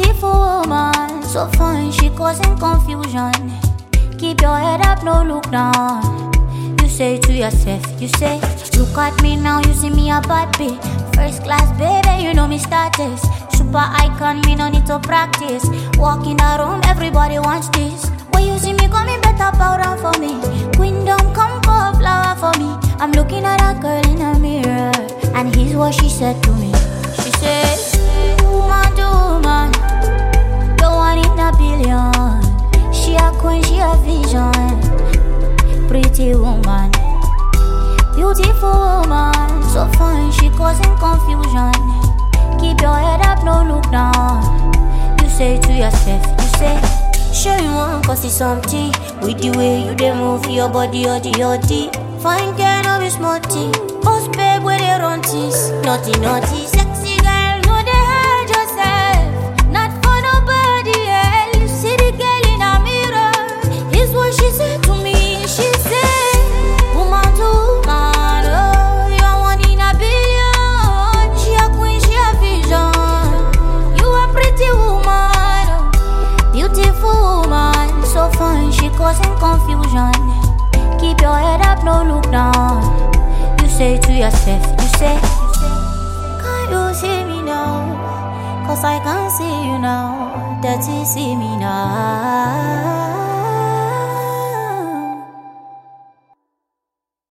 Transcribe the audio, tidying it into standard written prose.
Beautiful woman, so fine, she causing confusion. Keep your head up, no look down. You say to yourself, you say, look at me now, you see me a bad bitch. First class, baby, you know me status. Super icon, me no need to practice. Walk in the room, everybody wants this. When you see me coming, better bow down for me. Queendom, come pour a flower for me. I'm looking at a girl in a mirror, and here's what she said to me. She said, woman to woman, the one in a billion. She a queen, she a vision. Pretty woman, beautiful woman, so fine, she causing confusion. Keep your head up, no look down. You say to yourself, you say, sure you want cause it's something. With the way you dey move your body, yoddy. Fine girl, no be smarty. Boss babe, where they run this. Naughty, sexy girl, no they hurt yourself. Not for nobody else. See the girl in a mirror. Here's what she said to me. She said, woman to woman, oh, you are one in a billion. She a queen, she a vision. You a pretty woman, oh, beautiful woman, so fine, she causing confusion. Keep your head up, no look down. You say to yourself, you say, can't you see me now? Cause I can't see you now. That you see me now.